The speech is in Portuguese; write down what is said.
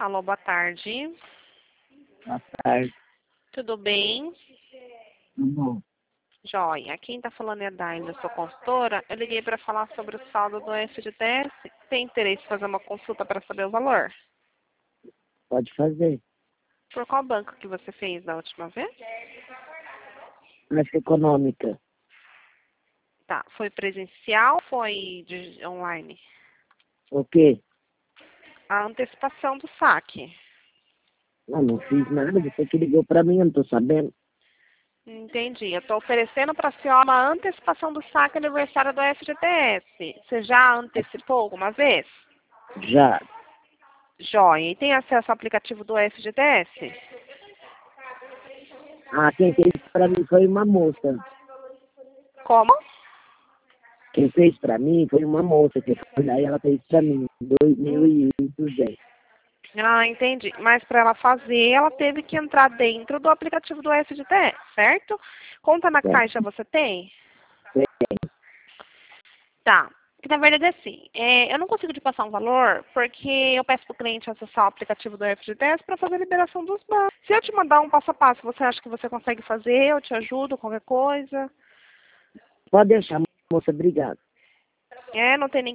Alô, boa tarde. Boa tarde. Tudo bem? Tudo bom? Joia. Quem está falando é a Daila, eu sou consultora. Eu liguei para falar sobre o saldo do FGTS. Tem interesse em fazer uma consulta para saber o valor? Pode fazer. Por qual banco que você fez da última vez? Caixa Econômica. Tá. Foi presencial ou foi online? O quê? A antecipação do saque. Não fiz nada. Você que ligou pra mim, eu não tô sabendo. Entendi. Eu estou oferecendo para a senhora uma antecipação do saque aniversário do FGTS. Você já antecipou alguma vez? Já. Joia. E tem acesso ao aplicativo do FGTS? Quem fez pra mim foi uma moça. Como? Quem fez pra mim foi uma moça que foi lá e ela fez pra mim. 2.200. Entendi. Mas para ela fazer, ela teve que entrar dentro do aplicativo do FGTS, certo? Conta na Certo. Caixa você tem? Tem. Tá. Que na verdade é assim, eu não consigo te passar um valor porque eu peço para o cliente acessar o aplicativo do FGTS para fazer a liberação dos bancos. Se eu te mandar um passo a passo, você acha que você consegue fazer? Eu te ajudo, qualquer coisa? Pode deixar, moça. Obrigado. Não tem